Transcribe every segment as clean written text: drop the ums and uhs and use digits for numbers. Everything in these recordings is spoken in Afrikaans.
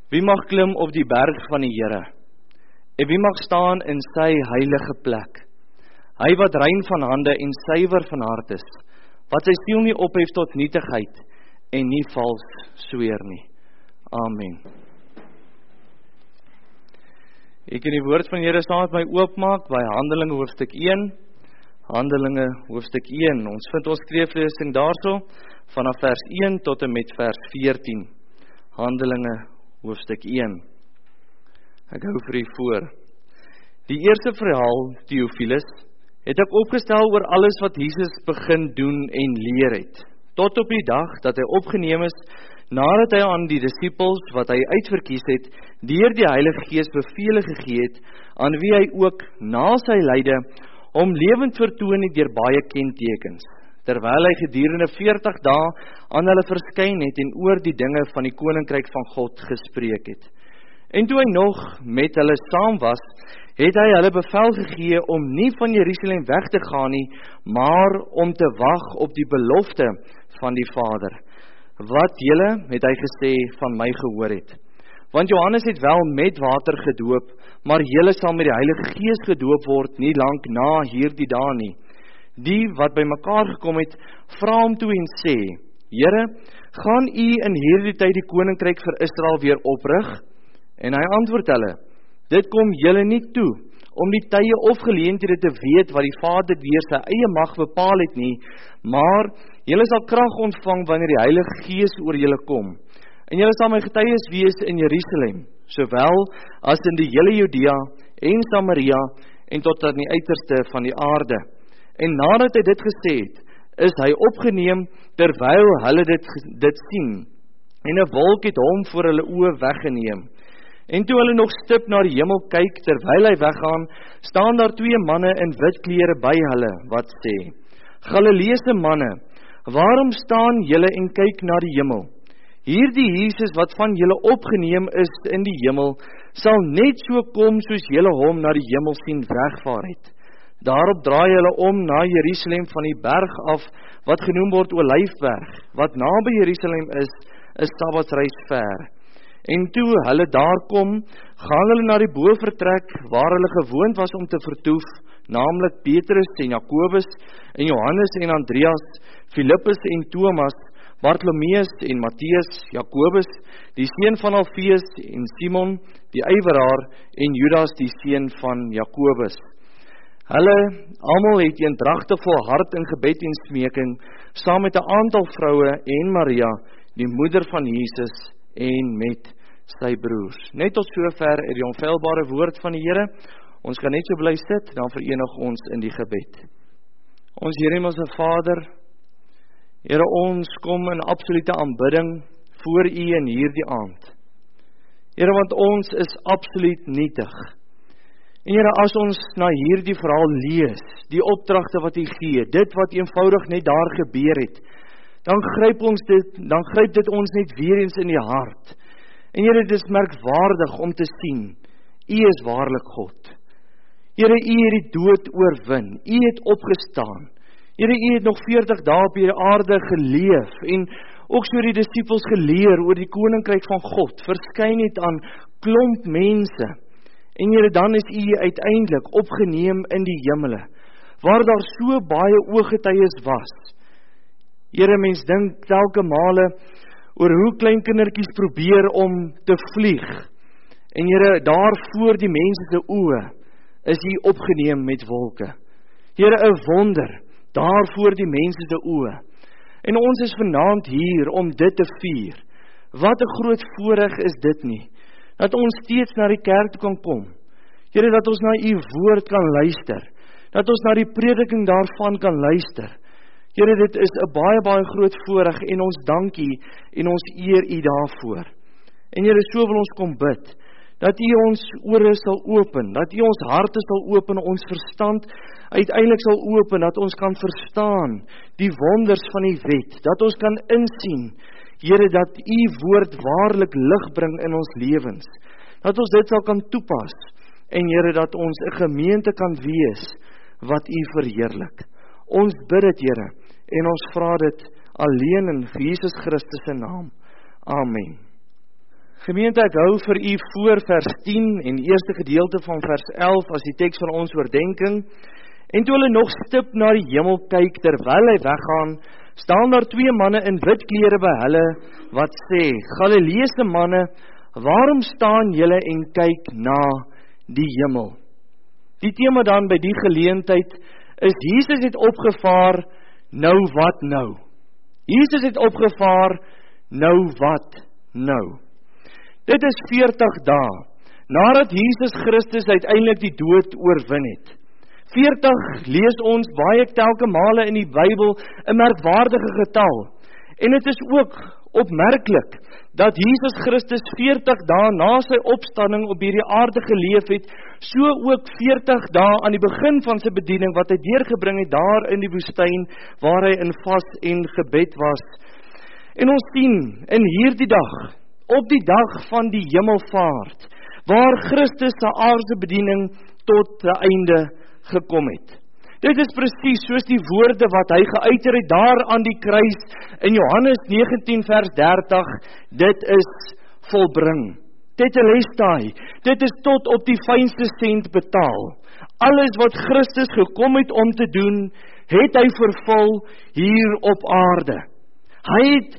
Wie mag klim op die berg van die Here? En wie mag staan in sy heilige plek? Hy wat rein van hande en suiwer van hart is, wat sy siel nie ophef tot nietigheid en nie vals sweer nie. Amen. Ek kan die woord van die Here saam met my oopmaak by Handelinge hoofstuk 1. Handelinge hoofstuk 1. Ons vind ons skryflesing daarso vanaf vers 1 tot en met vers 14. Handelinge hoofstuk 1. Ek hou vir u voor. Die eerste verhaal, Theophilus, het ek opgestel oor alles wat Jesus begin doen en leer het, tot op die dag dat hy opgeneem is, nadat hy aan die disippels wat hy uitverkies het, deur die Heilige Gees bevele gegee het, aan wie hy ook na sy lyde hom lewend vertoon het deur baie kentekens, terwyl hy gedurende 40 dae aan hulle verskyn het en oor die dinge van die koninkryk van God gespreek het. En toe hy nog met hulle saam was, het hy hulle bevel gegee om nie van Jerusalem weg te gaan nie, maar om te wag op die belofte van die Vader. Wat julle, het hy gesê, van my gehoor het. Want Johannes het wel met water gedoop, maar julle sal met die Heilige Gees gedoop word, nie lank na hierdie dae nie. Die wat by mekaar gekom het, vra hom toe en sê, Here, gaan u in hierdie tyd die koninkryk vir Israel weer oprig? En hy antwoord hulle, dit kom julle nie toe, om die tye of geleenthede te weet wat die Vader deur sy eie mag bepaal het nie, maar julle sal krag ontvang wanneer die Heilige Gees oor julle kom. En julle sal my getuies wees in Jerusalem, sowel as in die hele Judea en Samaria en tot aan die uiterste van die aarde. En nadat hy dit gesê het, is hy opgeneem terwyl hulle dit sien, en 'n wolk het hom voor hulle oë weggeneem. En toe hulle nog stip na die hemel kyk, terwyl hy weggaan, staan daar 2 manne in wit klere by hulle, wat sê, Galileese manne, waarom staan julle en kyk na die hemel? Hierdie Jesus wat van julle opgeneem is in die hemel, sal net so kom soos julle hom na die hemel sien wegvaar het. Daarop draai hulle om na Jerusalem van die berg af, wat genoem word Olyfberg, wat naby Jerusalem is 'n sabbatsreis ver. En toe hulle daar kom, gaan hulle na die bovertrek, waar hulle gewoond was om te vertoef, naamlik Petrus en Jakobus, en Johannes en Andreas, Philippus en Thomas, Bartolomeus en Matteus, Jakobus, die seun van Alfeus, en Simon, die ywerhaar, en Judas, die seun van Jakobus. Hulle almal het eendragtig vol hart in gebed en smeking, saam met 'n aantal vroue en Maria, die moeder van Jesus, en met sy broers. Net tot sover die onfeilbare woord van die Here. Ons kan net so bly sit, dan verenig ons in die gebed. Ons Here en ons Vader, Here, ons kom in absolute aanbidding voor U in hierdie aand. Here, want ons is absoluut nietig. En Here, as ons na hierdie verhaal lees, die opdragte wat U gee, dit wat eenvoudig net daar gebeur het, dan gryp dit ons net weer eens in die hart. En Here, dit is merkwaardig om te sien, U is waarlik God. Here, U het die dood oorwin, U het opgestaan. Here, U het nog 40 dae op hierdie aarde geleef, en ook so die disippels geleer oor die koninkryk van God, verskyn het aan klomp mense. En Here, dan is U uiteindelik opgeneem in die hemele, waar daar so baie ooggetuies was. Here, mens dink telke male oor hoe klein kindertjies probeer om te vlieg. En Here, daar voor die mense se oë is U opgeneem met wolke. Here, 'n wonder, daar voor die mense se oë. En ons is vanaand hier om dit te vier. Wat 'n groot voorreg is dit nie, dat ons steeds na die kerk toe kan kom. Here, dat ons na U woord kan luister, dat ons na die prediking daarvan kan luister. Here, dit is 'n baie groot voorreg en ons dank U en ons eer U daarvoor. En Here, so wil ons kom bid, dat U ons ore sal open, dat U ons harte sal open, ons verstand uiteindelik sal open, dat ons kan verstaan die wonders van die wet, dat ons kan insien, Here, dat U woord waarlik lig bring in ons lewens, dat ons dit sal kan toepas, en Here, dat ons 'n gemeente kan wees, wat U verheerlik. Ons bid dit, Here, en ons vra dit alleen in Jesus Christus se naam. Amen. Gemeente, ek hou vir u voor vers 10 en eerste gedeelte van vers 11 as die teks van ons oordenking. En toe hulle nog stip na die hemel kyk terwyl hy weggaan, staan daar 2 manne in wit klere by hulle wat sê: Galileese manne, waarom staan julle en kyk na die hemel? Die tema dan by die geleentheid is Jesus het opgevaar, nou wat nou? Jesus het opgevaar, nou wat nou? Dit is 40 dae, nadat Jesus Christus uiteindelik die dood oorwin het. 40 lees ons baie telke male in die Bybel 'n merkwaardige getal. En dit is ook opmerklik dat Jesus Christus 40 dae na sy opstanding op hierdie aarde geleef het, so ook 40 dae aan die begin van sy bediening wat hy deurgebring het daar in die woestyn waar hy in vas en gebed was. En ons sien in hierdie dag, op die dag van die hemelvaart, waar Christus sy aardse bediening tot 'n einde gekom het. Dit is presies soos die woorde wat hy geuiter het daar aan die kruis in Johannes 19 vers 30, dit is volbring. Tetelestai, dit is tot op die fynste sent betaal. Alles wat Christus gekom het om te doen, het hy vervul hier op aarde. Hy het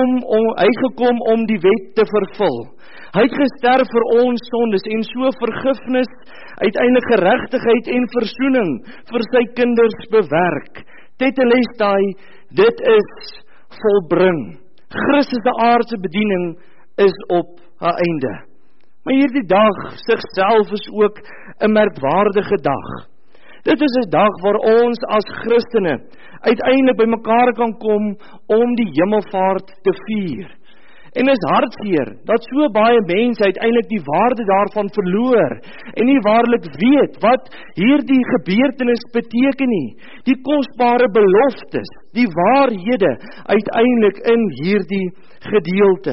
gekom om die wet te vervul. Hy het gesterf vir ons sondes en so vergifnis, uiteindelik geregtigheid en versoening vir sy kinders bewerk. Tetelestai, dit is volbring. Christus se aardse bediening is op 'n einde. Maar hierdie dag sigself is ook 'n merkwaardige dag. Dit is 'n dag waar ons as Christene uiteindelik by mekaar kan kom om die hemelvaart te vier. En is hartseer dat so baie mense uiteindelik die waarde daarvan verloor en nie waarlik weet wat hierdie gebeurtenis beteken nie. Die kosbare beloftes, die waarhede uiteindelik in hierdie gedeelte.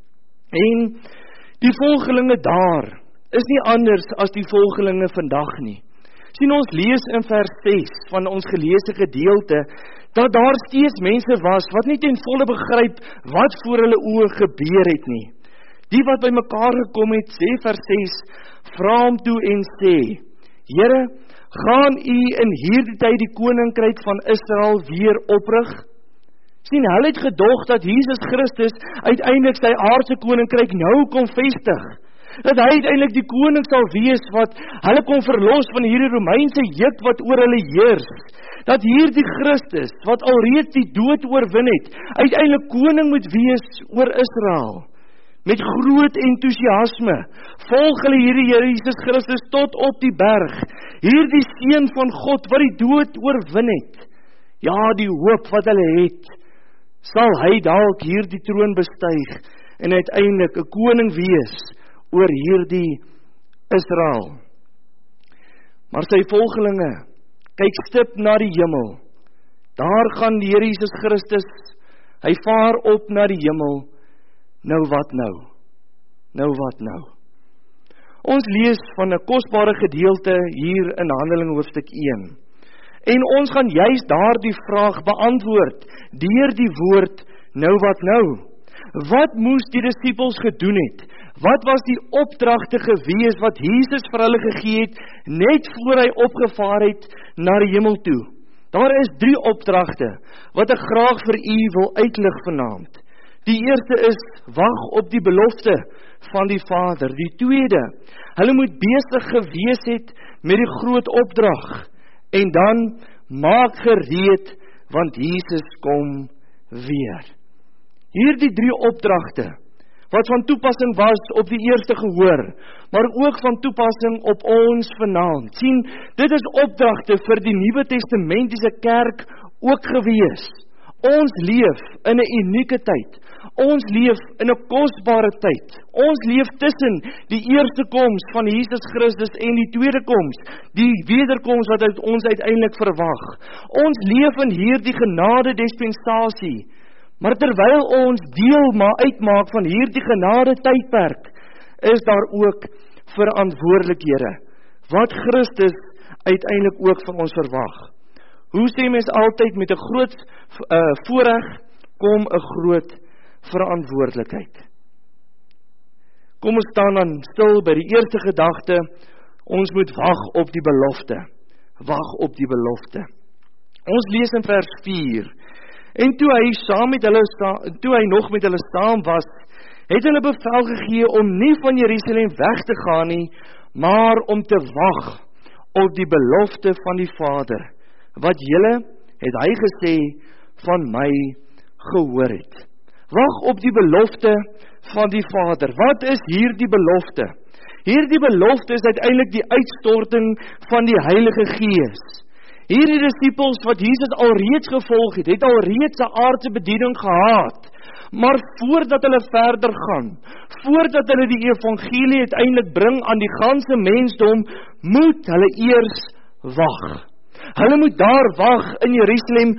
En die volgelinge daar is nie anders as die volgelinge vandag nie. Sien, ons lees in vers 6 van ons geleesde gedeelte, dat daar steeds mense was, wat nie ten volle begryp, wat voor hulle oë gebeur het nie. Die wat by mekaar gekom het, sê vers 6, vra hom toe en sê: Here, gaan u in hierdie tyd die koninkryk van Israel weer oprig? Sien, hulle het gedog dat Jesus Christus uiteindelik sy aardse koninkryk nou kom vestig. Dat hy uiteindelik die koning sal wees wat hulle kon verlos van hierdie Romeinse juk wat oor hulle heers. Dat hierdie Christus wat alreeds die dood oorwin het, uiteindelik koning moet wees oor Israel. Met groot entoesiasme volg hulle hierdie Here Jesus Christus tot op die berg. Hierdie seun van God wat die dood oorwin het. Ja, die hoop wat hulle het, sal hy dalk hierdie troon bestyg en uiteindelik 'n koning wees oor hierdie Israel. Maar sy volgelinge kyk stip na die hemel. Daar gaan die Here Jesus Christus, hy vaar op na die hemel. Nou wat nou? Nou wat nou? Ons lees van 'n kosbare gedeelte hier in Handelinge hoofstuk 1. En ons gaan juist daardie vraag beantwoord deur die woord, nou wat nou? Wat moes die disippels gedoen het? Wat was die opdragte gewees wat Jesus vir hulle gegee het, net voor hy opgevaar het na die hemel toe? Daar is 3 opdragte, wat ek graag vir u wil uitlig vanaand. Die eerste is, wag op die belofte van die Vader. Die tweede, hulle moet besig gewees het met die groot opdrag. En dan, maak gereed, want Jesus kom weer. Hierdie 3 opdragte, wat van toepassing was op die eerste gehoor, maar ook van toepassing op ons vanaand. Sien, dit is opdragte vir die Nuwe Testamentiese kerk ook gewees. Ons leef in 'n unieke tyd. Ons leef in 'n kosbare tyd. Ons leef tussen die eerste koms van Jesus Christus en die tweede koms, die wederkoms wat ons uiteindelik verwag. Ons leef in hierdie genade dispensasie. Maar terwyl ons deel uitmaak van hierdie genade tydperk, is daar ook verantwoordelikhede wat Christus uiteindelik ook van ons verwag. Hoe sê mens altyd, met 'n groot voorreg kom 'n groot verantwoordelikheid. Kom ons staan dan stil by die eerste gedagte, ons moet wag op die belofte. Wag op die belofte. Ons lees in vers 4, en toe hy nog met hulle saam was, het hulle bevel gegee om nie van Jerusalem weg te gaan nie, maar om te wag op die belofte van die Vader, wat julle, het hy gesê, van my gehoor het. Wag op die belofte van die Vader. Wat is hier die belofte? Hierdie belofte is uiteindelik die uitstorting van die Heilige Gees. Hierdie disciples wat Jesus alreeds gevolg het alreeds 'n aardse bediening gehad. Maar voordat hulle verder gaan, voordat hulle die evangelie uiteindelik bring aan die ganse mensdom, moet hulle eers wag. Hulle moet daar wag in Jerusalem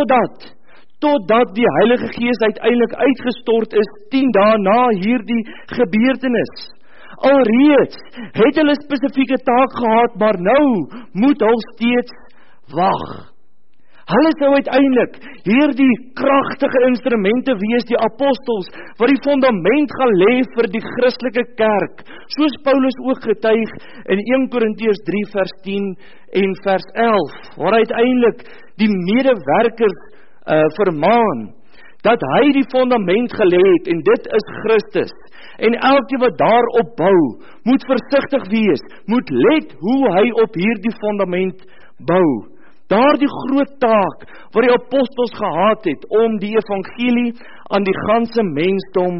totdat die Heilige Gees uiteindelik uitgestort is 10 dae na hierdie gebeurtenis. Alreeds het hulle spesifieke taak gehad, maar nou moet hulle steeds wag. Hulle sou uiteindelik hierdie kragtige instrumente wees, die apostels, wat die fundament gaan lê vir die Christelike kerk, soos Paulus ook getuig in 1 Korintiërs 3 vers 10 en vers 11, waar uiteindelik die medewerkers vermaan, dat hy die fundament gelê het, en dit is Christus, en elkeen wat daarop bou, moet versigtig wees, moet let hoe hy op hierdie fundament bou. Daardie groot taak wat die apostels gehad het om die evangelie aan die ganse mensdom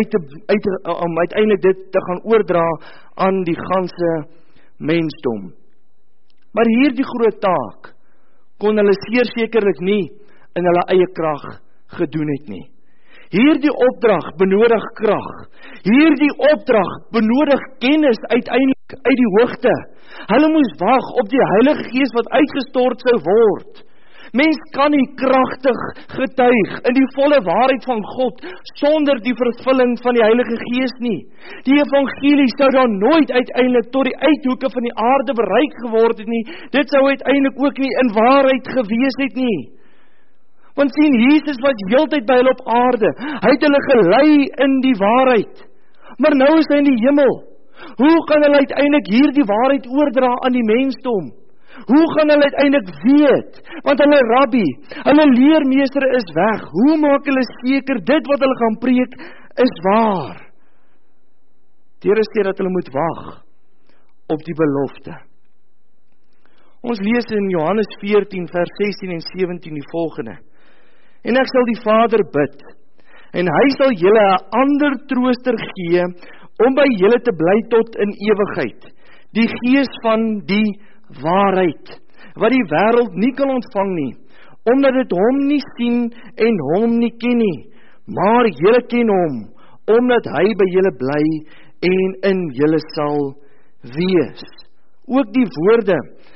om uiteindelik dit te gaan oordra aan die ganse mensdom. Maar hierdie groot taak kon hulle sekerlik nie in hulle eie krag gedoen het nie. Hierdie opdrag benodig krag. Hierdie opdrag benodig kennis uiteindelik uit die hoogte. Hulle moes wag op die Heilige Gees wat uitgestort sou word. Mens kan nie kragtig getuig in die volle waarheid van God sonder die vervulling van die Heilige Gees nie. Die evangelie sou dan nooit uiteindelik tot die uithoeke van die aarde bereik geword het nie. Dit sou uiteindelik ook nie in waarheid gewees het nie. Want sien, Jesus was heeltyd by hulle op aarde. Hy het hulle gelei in die waarheid. Maar nou is hy in die hemel. Hoe kan hulle uiteindelik hierdie waarheid oordra aan die mensdom? Hoe gaan hulle uiteindelik weet? Want hulle rabbi, hulle leermeester is weg. Hoe maak hulle seker dit wat hulle gaan preek is waar? Deur is dit dat hulle moet wag op die belofte. Ons lees in Johannes 14 vers 16 en 17 die volgende. En ek sal die Vader bid, en hy sal julle 'n ander trooster gee, om by julle te bly tot in ewigheid, die Gees van die waarheid, wat die wêreld nie kan ontvang nie, omdat dit hom nie sien en hom nie ken nie, maar julle ken hom, omdat hy by julle bly en in julle sal wees. Ook die woorde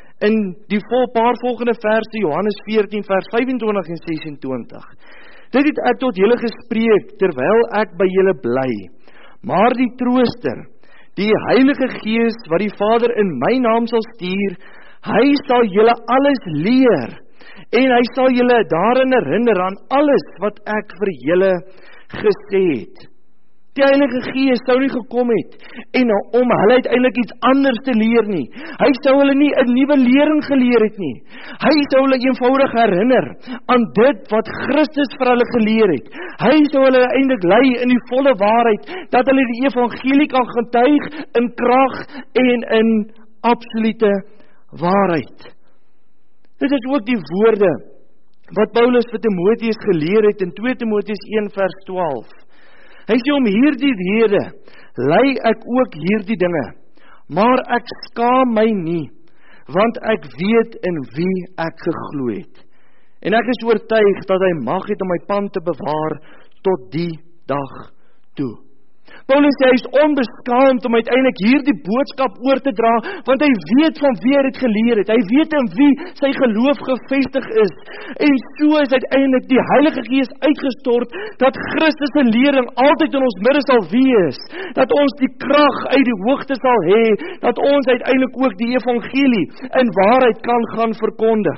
in die paar volgende verse, Johannes 14 vers 25 en 26. Dit het ek tot julle gespreek, terwyl ek by julle bly. Maar die trooster, die Heilige Gees, wat die Vader in my naam sal stuur, hy sal julle alles leer, en hy sal julle daarin herinner aan alles wat ek vir julle gesê het. Die Heilige Gees sou nie gekom het, en om hulle uiteindelik iets anders te leer nie. Hy sou hulle nie 'n nuwe lering geleer het nie. Hy sou hulle eenvoudig herinner aan dit wat Christus vir hulle geleer het. Hy sou hulle uiteindelik lei in die volle waarheid, dat hulle die evangelie kan getuig in krag en in absolute waarheid. Dit is ook die woorde wat Paulus vir Timoteus geleer het in 2 Timoteus 1 vers 12. Hy sê om hierdie rede, lei ek ook hierdie dinge, maar ek skaam my nie, want ek weet in wie ek geglo het. En ek is oortuig dat hy mag het om my pand te bewaar tot die dag toe. Paulus sê hy is onbeskaamd om uiteindelik hierdie boodskap oor te dra, want hy weet van wie hy dit geleer het. Hy weet in wie sy geloof gevestig is. En so is uiteindelik die Heilige Gees uitgestort, dat Christus se lering altyd in ons midde sal wees, dat ons die krag uit die hoogte sal hê, dat ons uiteindelik ook die evangelie in waarheid kan gaan verkondig.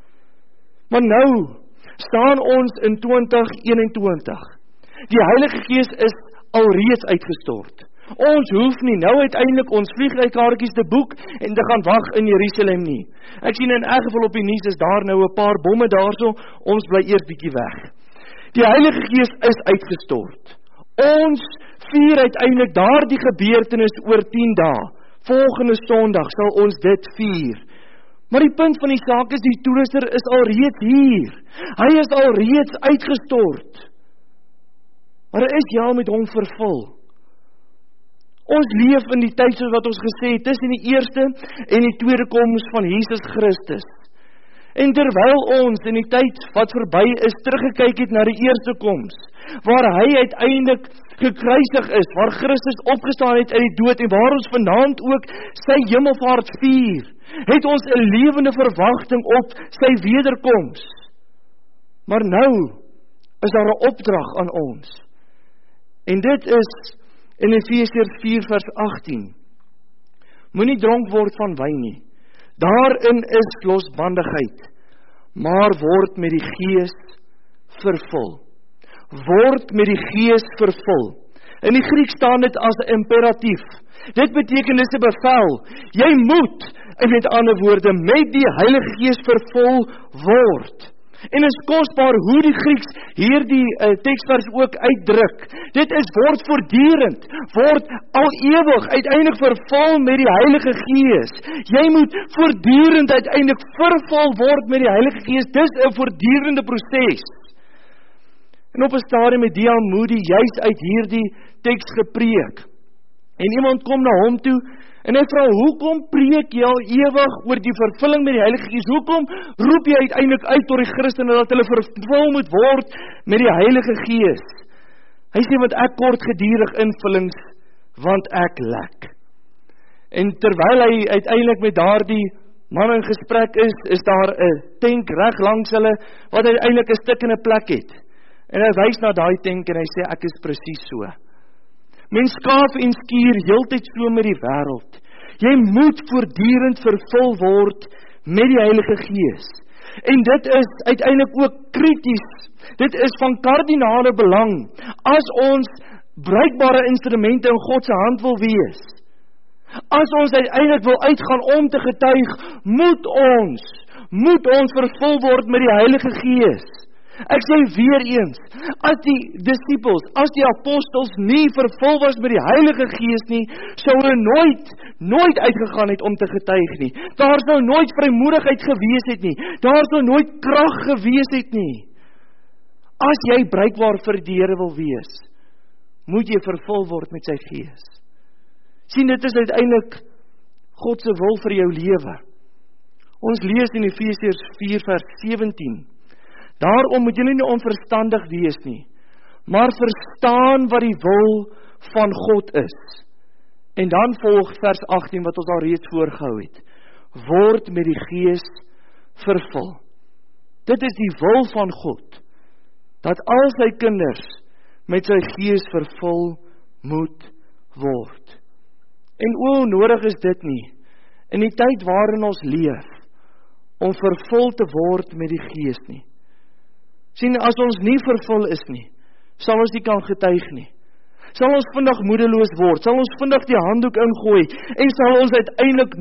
Maar nou staan ons in 2021. Die Heilige Gees is alreeds uitgestort. Ons hoef nie nou uiteindelik ons vliegtuigkaartjies te boek en te gaan wag in Jerusalem nie. Ek sien in elk geval op die nuus is daar nou 'n paar bomme daarso, ons bly eers bietjie weg. Die Heilige Gees is uitgestort. Ons vier uiteindelik daardie gebeurtenis oor 10 dae. Volgende Sondag sal ons dit vier. Maar die punt van die saak is, die toerusser is alreeds hier. Hy is alreeds uitgestort. Maar is jy al met hom vervul? Ons leef in die tyd soos wat ons gesê het, tussen die eerste en die tweede koms van Jesus Christus. En terwyl ons in die tyd wat verby is, teruggekyk het na die eerste koms, waar hy uiteindelik gekruisig is, waar Christus opgestaan het uit die dood, en waar ons vanaand ook sy hemelvaart vier, het ons 'n lewende verwagting op sy wederkoms. Maar nou is daar 'n opdrag aan ons. En dit is in Efesiërs 4 vers 18. Moenie dronk word van wyn nie. Daarin is losbandigheid, maar word met die Gees vervul. Word met die Gees vervul. In die Griek staan dit as 'n imperatief. Dit beteken dis 'n bevel. Jy moet, met ander woorde, met die Heilige Gees vervul word. En is kosbaar hoe die Grieks hierdie teksvers ook uitdruk. Dit is word voortdurend, word al ewig uiteindelik vervul met die Heilige Gees. Jy moet voortdurend uiteindelik vervul word met die Heilige Gees. Dis 'n voortdurende proses. En op 'n stadium het D.L. Moody juis uit hierdie teks gepreek. En iemand kom na hom toe en hy vra, hoekom preek jy al ewig oor die vervulling met die Heilige Gees? Hoekom roep jy uiteindelik uit tot die Christene dat hulle vervul moet word met die Heilige Gees? Hy sê, want ek kort gedurig invullings, want ek lek. En terwyl hy uiteindelik met daardie man in gesprek is daar 'n tank reg langs hulle, wat uiteindelik 'n stikkende plek het. En hy wys na daai tank en hy sê, ek is presies so. Mens skaaf en skuur heeltyd so met die wêreld. Jy moet voortdurend vervul word met die Heilige Gees. En dit is uiteindelik ook krities. Dit is van kardinale belang as ons bruikbare instrumente in God se hand wil wees. As ons uiteindelik wil uitgaan om te getuig, moet ons vervul word met die Heilige Gees. Ek sê weer eens, as die disciples, as die apostels nie vervul was met die Heilige Gees nie, sou hulle nooit uitgegaan het om te getuig nie. Daar sou nooit vrymoedigheid gewees het nie. Daar sou nooit krag gewees het nie. As jy bruikbaar vir die Here wil wees, moet jy vervul word met sy Gees. Sien, dit is uiteindelik God se wil vir jou lewe. Ons lees in Efesiërs 4 vers 17. Daarom moet julle nie onverstandig wees nie, maar verstaan wat die wil van God is. En dan volg vers 18 wat ons al reeds voorgehou het. Word met die Gees vervul. Dit is die wil van God, dat al sy kinders met sy Gees vervul moet word. En hoe nodig is dit nie, in die tyd waarin ons leef, om vervul te word met die Gees nie. Sien, as ons nie vervul is nie, sal ons nie kan getuig nie. Sal ons vinnig moedeloos word, sal ons vinnig die handdoek ingooi, en sal ons uiteindelik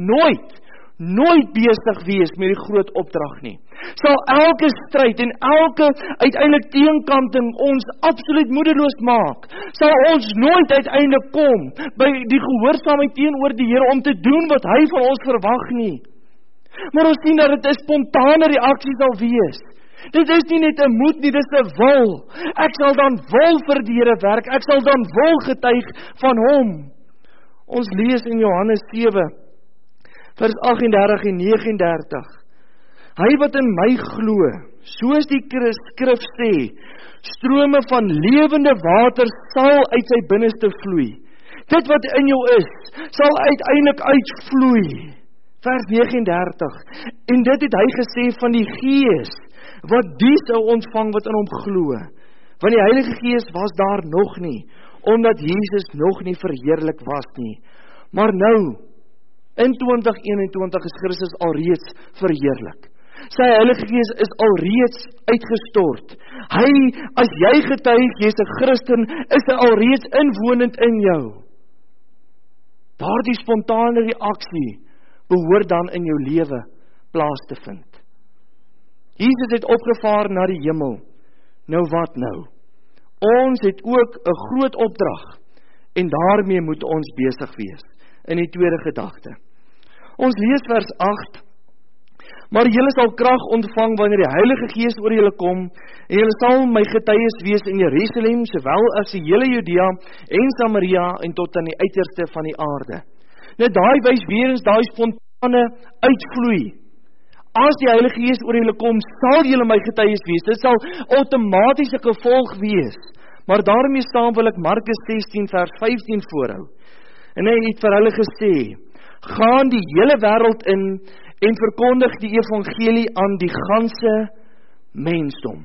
nooit besig wees met die groot opdrag nie. Sal elke stryd en elke uiteindelik teenkanting ons absoluut moedeloos maak. Sal ons nooit uiteindelik kom by die gehoorsaamheid teenoor die Here om te doen wat hy van ons verwag nie. Maar ons sien dat dit 'n spontane reaksie sal wees. Dit is nie net 'n moed nie, dit is 'n wil. Ek sal dan wil vir die Here werk, ek sal dan wil getuig van hom. Ons lees in Johannes 7, vers 38 en 39. Hy wat in my glo, soos die skrif sê, strome van lewende water sal uit sy binneste vloei. Dit wat in jou is, sal uiteindelik uitvloei. Vers 39. En dit het hy gesê van die Gees, wat die sou ontvang wat in hom glo. Want die Heilige Gees was daar nog nie, omdat Jesus nog nie verheerlik was nie. Maar nou, in 2021 is Christus alreeds verheerlik. Sy Heilige Gees is alreeds uitgestort. Hy, as jy getuig, jy's 'n Christen, is hy alreeds inwonend in jou. Daardie spontane reaksie behoort dan in jou lewe plaas te vind. Jesus het opgevaar na die hemel. Nou wat nou? Ons het ook 'n groot opdrag en daarmee moet ons besig wees. In die tweede gedagte. Ons lees vers 8. Maar julle sal krag ontvang wanneer die Heilige Gees oor julle kom, en julle sal my getuies wees in Jerusalem, sowel as die hele Judea en Samaria en tot aan die uiterste van die aarde. Nou daai wys weer eens daai spontane uitvloei. As die Heilige Gees oor julle kom, sal julle my getuies wees. Dit sal outomaties 'n gevolg wees. Maar daarmee saam wil ek Markus 16 vers 15 voorhou. En hy het vir hulle gesê, gaan die hele wêreld in en verkondig die evangelie aan die ganse mensdom.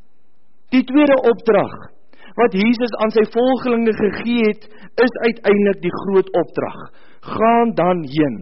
Die tweede opdrag wat Jesus aan sy volgelinge gegee het, is uiteindelik die groot opdrag. Gaan dan heen.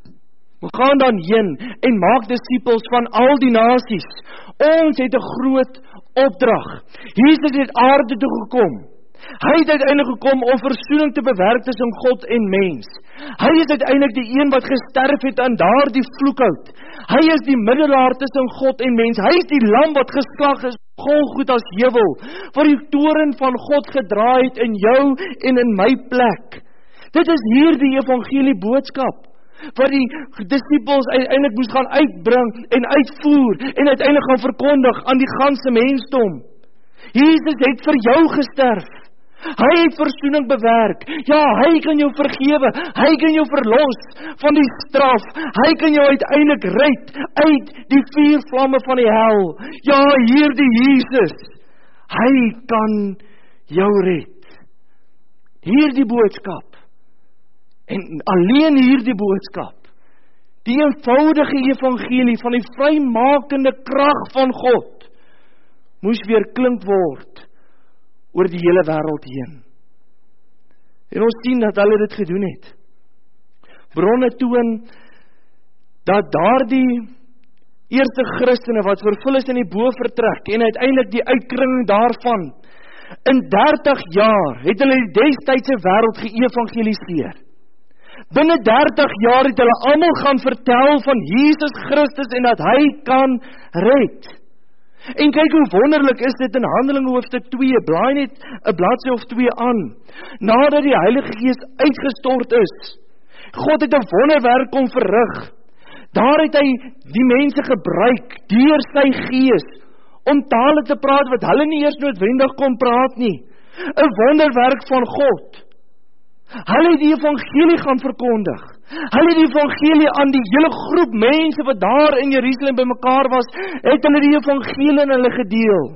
Gaan dan heen en maak disippels van al die nasies. Ons het 'n groot opdrag. Jesus het aarde toe gekom. Hy het uiteindelik gekom om versoening te bewerk tussen God en mens. Hy is uiteindelik die een wat gesterf het aan daardie vloekhout. Hy is die middelaar tussen God en mens. Hy is die lam wat geslag is, Golgotha heuwel, wat die toorn van God gedraai het in jou en in my plek. Dit is hier die evangelie boodskap, wat die disippels uiteindelik moes gaan uitbring en uitvoer en uiteindelik gaan verkondig aan die ganse mensdom. Jesus het vir jou gesterf. Hy het versoening bewerk. Ja, hy kan jou vergewe. Hy kan jou verlos van die straf. Hy kan jou uiteindelik red uit die vuurvlamme van die hel. Ja, hierdie Jesus, hy kan jou red. Hierdie boodskap. En alleen hierdie boodskap, die eenvoudige evangelie van die vrymakende krag van God, moes weer klink word oor die hele wêreld heen. En ons sien dat hulle dit gedoen het. Bronne toon dat daardie eerste Christene wat vervul is in die bofortrek en uiteindelik die uitkringing daarvan, in 30 jaar het hulle die destydse wêreld geëvangeliseer. Binne 30 jaar het hulle almal gaan vertel van Jesus Christus en dat hy kan red. En kyk hoe wonderlik is dit in Handelinge hoofstuk 2, blaai net 'n bladsy of 2 aan. Nadat die Heilige Gees uitgestort is, God het 'n wonderwerk kom verrig. Daar het hy die mense gebruik deur sy Gees om tale te praat wat hulle nie eers noodwendig kon praat nie. 'n Wonderwerk van God. Hulle het die evangelie gaan verkondig. Hulle het die evangelie aan die hele groep mense wat daar in Jerusalem bymekaar was, het hulle die evangelie in hulle gedeel.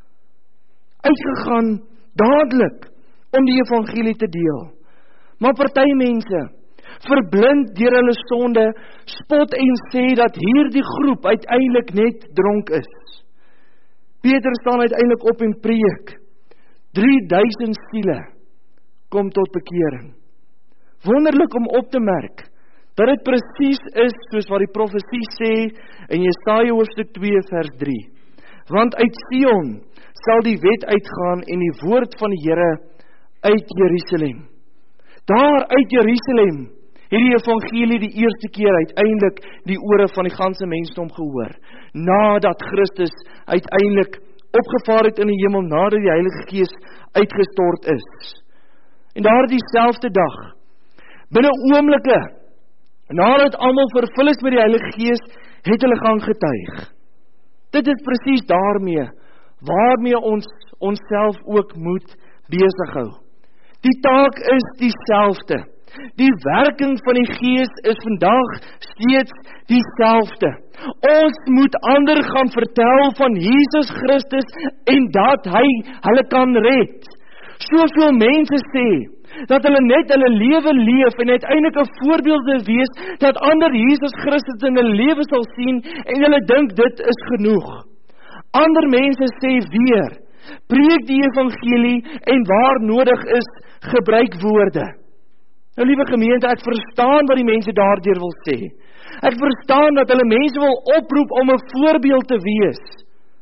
Uitgegaan dadelik om die evangelie te deel. Maar party mense, verblind deur hulle sonde, spot en sê dat hierdie groep uiteindelik net dronk is. Peter staan uiteindelik op en preek. 3000 siele kom tot bekering. Wonderlik om op te merk, dat dit presies is soos wat die profesie sê in Jesaja hoofstuk 2 vers 3. Want uit Sion sal die wet uitgaan en die woord van die Here uit Jerusalem. Daar uit Jerusalem het die evangelie die eerste keer uiteindelik die ore van die ganse mensdom gehoor. Nadat Christus uiteindelik opgevaar het in die hemel, nadat die Heilige Gees uitgestort is. En daar dieselfde dag, binne oomblikke, nadat almal vervul is met die Heilige Gees, het hulle gaan getuig. Dit is presies daarmee, waarmee ons onsself ook moet besig hou. Die taak is dieselfde. Die werking van die Gees is vandag steeds dieselfde. Ons moet ander gaan vertel van Jesus Christus en dat hy hulle kan red. Soveel mense sê dat hulle net hulle lewe leef en uiteindelik 'n voorbeeld wil wees dat ander Jesus Christus in hulle lewe sal sien en hulle dink dit is genoeg. Ander mense sê weer, preek die evangelie en waar nodig is, gebruik woorde. Nou liewe gemeente, ek verstaan wat die mense daardeur wil sê. Ek verstaan dat hulle mense wil oproep om 'n voorbeeld te wees.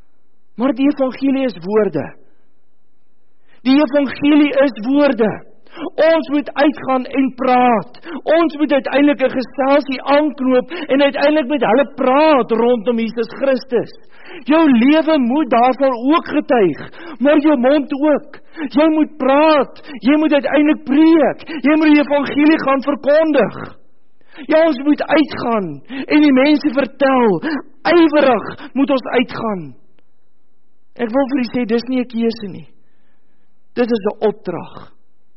Maar die evangelie is woorde. Die evangelie is woorde. Ons moet uitgaan en praat. Ons moet uiteindelik 'n geselsie aanknoop en uiteindelik met hulle praat rondom Jesus Christus. Jou lewe moet daarvan ook getuig, maar jou mond ook. Jy moet praat, jy moet uiteindelik preek, jy moet die evangelie gaan verkondig. Ja, ons moet uitgaan en die mense vertel, ywerig moet ons uitgaan. Ek wil vir u sê, dis nie 'n keuse nie. Dit is 'n opdrag.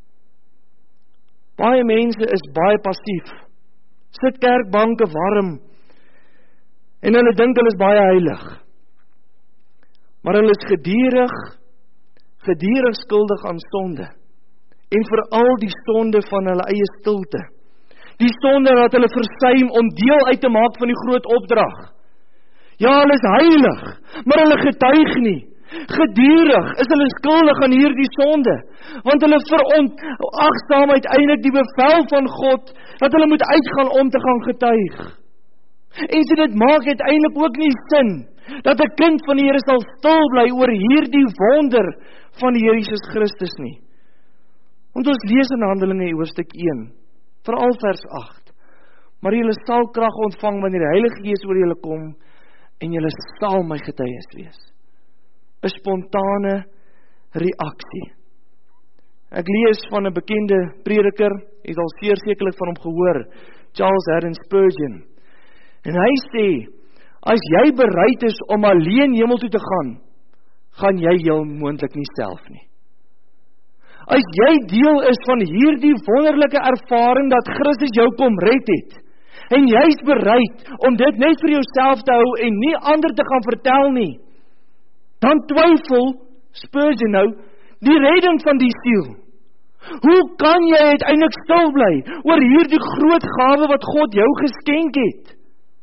Baie mense is baie passief, sit kerkbanke warm, en hulle dink hulle is baie heilig. Maar hulle is gedurig skuldig aan sonde, en veral die sonde van hulle eie stilte. Die sonde dat hulle versuim om deel uit te maak van die groot opdrag. Ja, hulle is heilig, maar hulle getuig nie. Gedurig is hulle skuldig aan hierdie sonde, want hulle verontagsaam uiteindelik die bevel van God, dat hulle moet uitgaan om te gaan getuig. En so dit maak uiteindelik ook nie sin, dat 'n kind van die Here sal stil bly oor hierdie wonder van die Here Jesus Christus nie. Want ons lees in Handelinge hoofstuk 1, veral vers 8, maar julle sal krag ontvang wanneer die Heilige Gees oor julle kom, en julle sal my getuies wees. 'n Spontane reaksie. Ek lees van 'n bekende prediker, jy sal sekerlik van hom gehoor, Charles Haddon Spurgeon. En hy sê, as jy bereid is om alleen hemel toe te gaan jy heel moontlik nie self nie. As jy deel is van hierdie wonderlike ervaring dat Christus jou kom red het, en jy is bereid om dit net vir jouself te hou en nie ander te gaan vertel nie, dan twyfel Spurgeon nou die redding van die siel. Hoe kan jy uiteindelik stil bly oor hierdie groot gawe wat God jou geskenk het?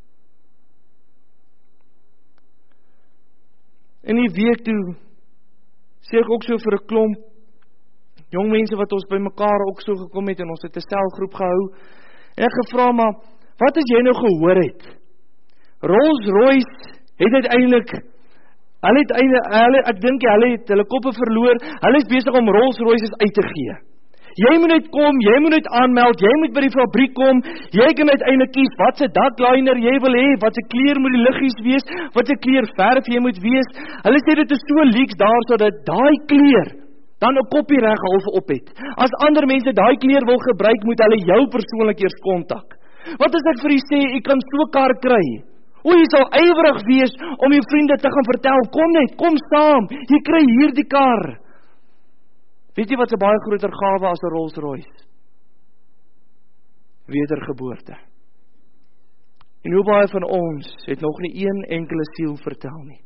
In die week toe sê ek ook so vir 'n klomp jong mense wat ons by mekaar ook so gekom het en ons het 'n selgroep gehou en ek gevra, maar wat as jy nou gehoor het? Rolls-Royce het uiteindelik ek dink hulle het hulle koppe verloor, hulle is besig om Rolls-Royces uit te gee. Jy moet net kom, jy moet net aanmeld, jy moet by die fabriek kom, jy kan uiteindelik kies wat se dakliner jy wil hê, wat se kleur moet die liggies wees, wat se kleur verf jy moet wees. Hulle sê dit is so leaks daar sodat daai kleur dan 'n kopie reg half op het. As ander mense daai kleur wil gebruik, moet hulle jou persoonlik eers kontak. Wat as ek vir u sê, u kan so 'n kar kry? O, jy sal ywerig wees om jou vriende te gaan vertel, kom net, kom saam, jy kry hierdie kar. Weet jy wat 'n baie groter gawe as 'n Rolls-Royce? Wedergeboorte. En hoe baie van ons het nog nie een enkele siel vertel nie.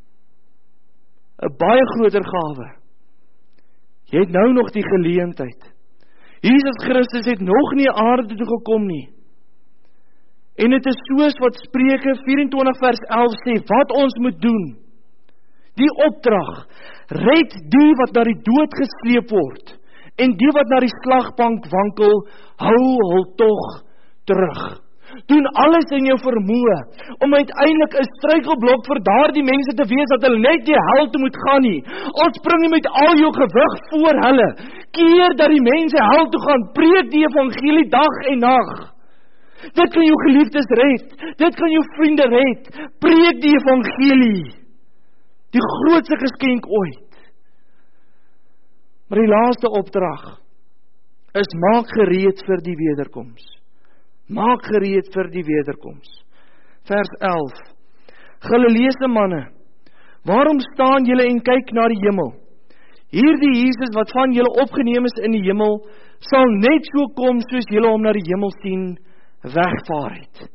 'n baie groter gawe. Jy het nou nog die geleentheid. Jesus Christus het nog nie aarde toe gekom nie. En dit is soos wat Spreuke 24 vers 11 sê, wat ons moet doen. Die opdrag, red die wat na die dood gesleep word, en die wat na die slagbank wankel, hou hul tog terug. Doen alles in jou vermoë, om uiteindelik 'n struikelblok vir daardie mense te wees, dat hulle net die hel toe moet gaan nie. Ons spring nie met al jou gewig voor hulle, keer dat die mense hel toe gaan, preek die evangelie dag en nag. Dit kan jou geliefdes red, dit kan jou vriende red, preek die evangelie, die grootste geskenk ooit. Maar die laaste opdrag is maak gereed vir die wederkoms. Maak gereed vir die wederkoms. Vers 11. Galileese manne, waarom staan julle en kyk na die hemel? Hierdie Jesus wat van julle opgeneem is in die hemel, sal net so kom soos julle hom na die hemel sien wegvaar het.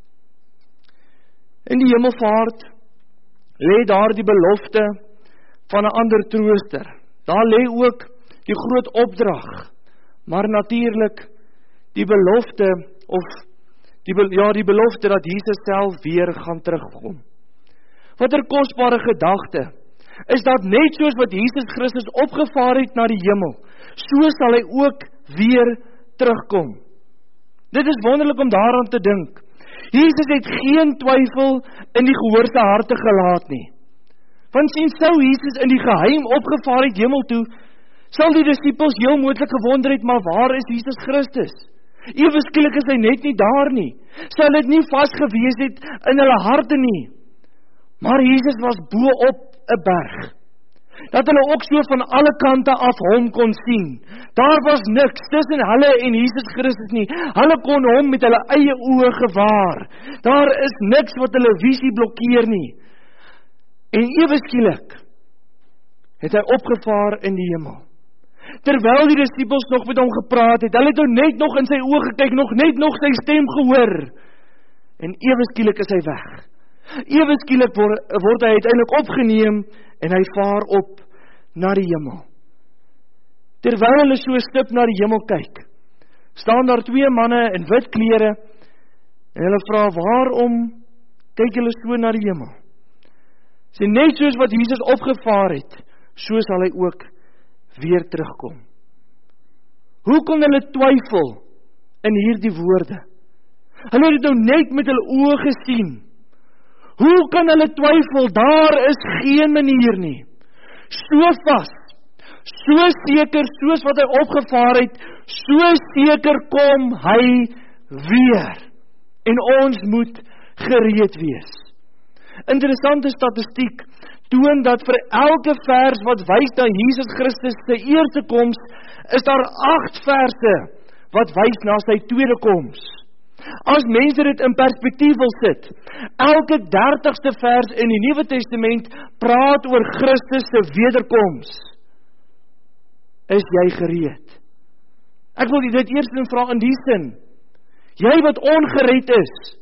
In die hemelvaart lê daar die belofte van 'n ander trooster. Daar lê ook die groot opdrag, maar natuurlik die belofte die belofte dat Jesus self weer gaan terugkom. Wat 'n kosbare gedagte is dat net soos wat Jesus Christus opgevaar het na die hemel, so sal hy ook weer terugkom. Dit is wonderlik om daaraan te dink. Jesus het geen twyfel in die gehoorse harte gelaat nie. Want sien, sou Jesus in die geheim opgevaar het hemel toe, Sal die disippels heel moontlik gewonder het, maar waar is Jesus Christus? Ewe skielik is hy net nie daar nie. Sal dit nie vasgewees het in hulle harte nie. Maar Jesus was bo op 'n berg, dat hulle ook so van alle kante af hom kon sien. Daar was niks tussen hulle en Jesus Christus nie. Hulle kon hom met hulle eie oë gewaar. Daar is niks wat hulle visie blokkeer nie. En ewe skielik het hy opgevaar in die hemel. Terwyl die disippels nog met hom gepraat het, hulle het nou net nog in sy oë gekyk, net nog sy stem gehoor. En ewe skielik is hy weg. Ewe skielik word hy uiteindelik opgeneem en hy vaar op na die hemel. Terwyl hulle so stip na die hemel kyk, staan daar 2 manne in wit klere en hulle vra, waarom kyk julle so na die hemel? Sê net soos wat Jesus opgevaar het, so sal hy ook weer terugkom. Hoe kon hulle twyfel in hierdie woorde? Hulle het nou net met hulle oë gesien. Hoe kan hulle twyfel? Daar is geen manier nie. So vas, so seker soos wat hy opgevaar het, so seker kom hy weer. En ons moet gereed wees. Interessante statistiek toon dat vir elke vers wat wys na Jesus Christus se eerste koms, is daar 8 verse wat wys na sy tweede koms. As mense dit in perspektief wil sit, elke 30ste vers in die Nuwe Testament praat oor Christus se wederkoms. Is jy gereed? Ek wil dit eers vra in die sin. Jy wat ongered is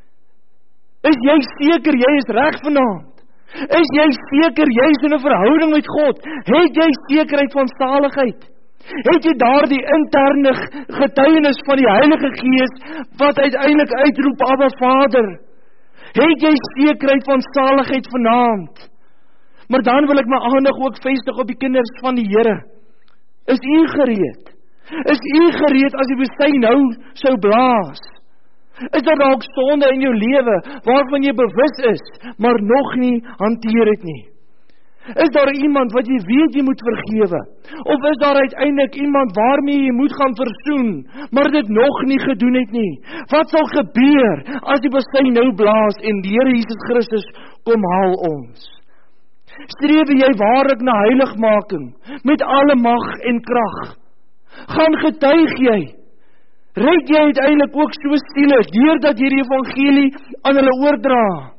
jy seker jy is reg vanaand? Is jy seker jy is in 'n verhouding met God? Het jy sekerheid van saligheid? Het jy daardie interne getuienis van die Heilige Gees wat uiteindelik uitroep, Abba Vader? Het jy sekerheid van saligheid vanaand? Maar dan wil ek my aandag ook vestig op die kinders van die Here. Is u gereed? Is u gereed as die woestyn nou sou blaas? Is daar dalk sonde in jou lewe waarvan jy bewus is, maar nog nie hanteer het nie? Is daar iemand wat jy weet jy moet vergewe? Of is daar uiteindelik iemand waarmee jy moet gaan versoen, maar dit nog nie gedoen het nie? Wat sal gebeur as die woestyn nou blaas en die Here Jesus Christus kom haal ons? Streef jy waarlik na heiligmaking met alle mag en krag? Gaan getuig jy? Red jy uiteindelik ook so siele deurdat jy die evangelie aan hulle oordra?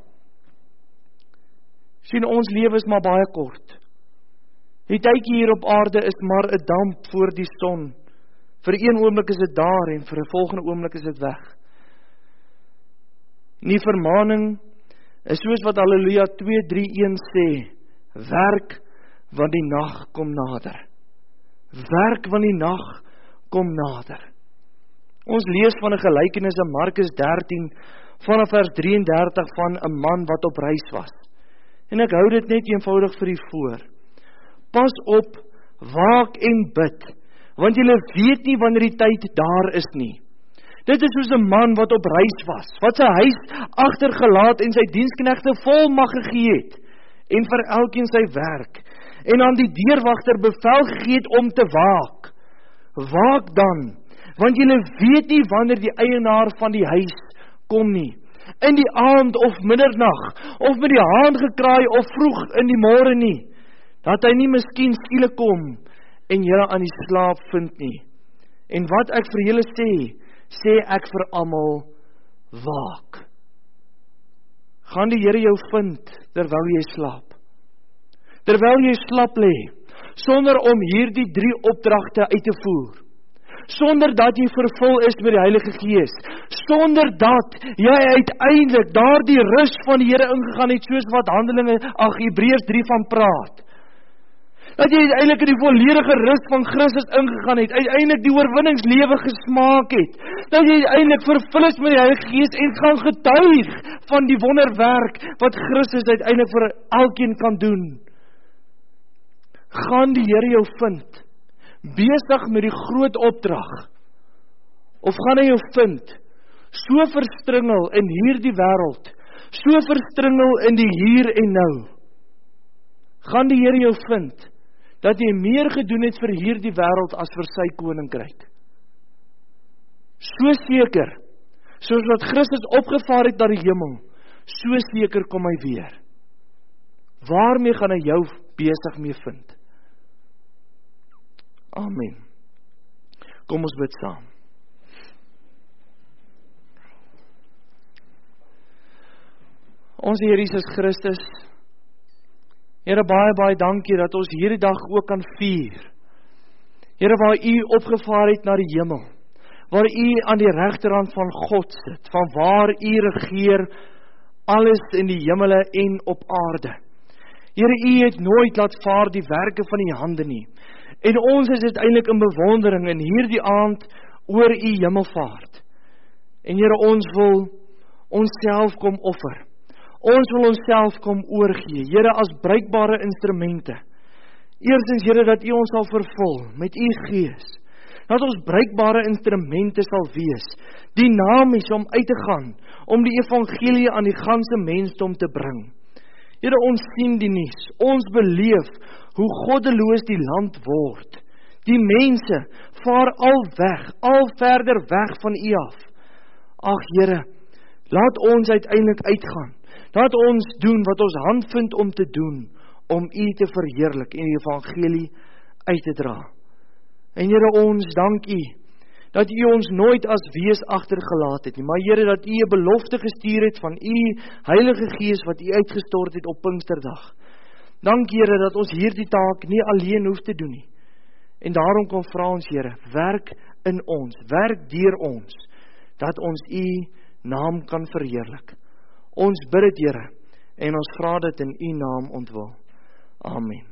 Sien, ons lewe is maar baie kort. Die tydjie hier op aarde is maar 'n damp voor die son. Vir 'n oomblik is dit daar en vir 'n volgende oomblik is dit weg. En die vermaning is soos wat Halleluja 2:3:1 sê, werk want die nag kom nader. Werk want die nag kom nader. Ons lees van 'n gelykenis in Markus 13 vanaf vers 33 van 'n man wat op reis was. En ek hou dit net eenvoudig vir u voor. Pas op, waak en bid, want julle weet nie wanneer die tyd daar is nie. Dit is soos 'n man wat op reis was, wat sy huis agtergelaat en sy diensknegte volmag gegee het, en vir elkeen sy werk, en aan die deurwagter bevel gegee het om te waak. Waak dan, want julle weet nie wanneer die eienaar van die huis kom nie. In die aand of middernag, of met die haan gekraai of vroeg in die môre nie, dat hy nie miskien skielik kom en julle aan die slaap vind nie. En wat ek vir julle sê ek vir almal, waak. Gaan die Here jou vind terwyl jy slaap? Terwyl jy slap lê, sonder om hierdie 3 opdragte uit te voer. Sonder dat jy vervul is met die Heilige Gees, sonder dat jy uiteindelik daardie rus van die Here ingegaan het, soos wat Hebreërs 3 van praat. Dat jy uiteindelik in die volledige rus van Christus ingegaan het, uiteindelik die oorwinningslewe gesmaak het, dat jy uiteindelik vervul is met die Heilige Gees en gaan getuig van die wonderwerk wat Christus uiteindelik vir elkeen kan doen. Gaan die Here jou vind besig met die groot opdrag, of gaan hy jou vind so verstringel in hierdie wêreld, so verstringel in die hier en nou? Gaan die Here jou vind dat jy meer gedoen het vir hierdie wêreld as vir sy koninkryk. So seker, soos wat Christus opgevaar het na die hemel, so seker kom hy weer. Waarmee gaan hy jou besig mee vind? Amen. Kom ons bid saam. Ons Here Jesus Christus, Here, baie dankie dat ons hierdie dag ook kan vier. Here, waar U opgevaar het na die hemel, waar U aan die regterhand van God sit, van waar U regeer alles in die hemele en op aarde. Here, U het nooit laat vaar die werke van U hande nie. En ons is uiteindelik in bewondering in hierdie aand oor U hemelvaart. En Here, ons wil onsself kom offer. Ons wil onsself kom oorgee, Here, as bruikbare instrumente. Eerstens, Here, dat U ons sal vervul met U Gees. Dat ons bruikbare instrumente sal wees, dinamies om uit te gaan, om die evangelie aan die ganse mensdom te bring. Here, ons sien die nuus, ons beleef hoe goddeloos die land word. Die mense vaar al verder weg van U af. Ag Here, laat ons uiteindelik uitgaan. Laat ons doen wat ons hand vind om te doen, om U te verheerlik en die evangelie uit te dra. En Here, ons dank U, dat U ons nooit as wees agtergelaat het nie, maar Here, dat U 'n belofte gestuur het van U Heilige Gees wat U uitgestort het op Pinksterdag. Dank Here, dat ons hierdie taak nie alleen hoef te doen nie. En daarom kom vra ons Here, werk in ons, werk deur ons, dat ons U naam kan verheerlik. Ons bid dit, Here, en ons vra dit in U naam ontwil. Amen.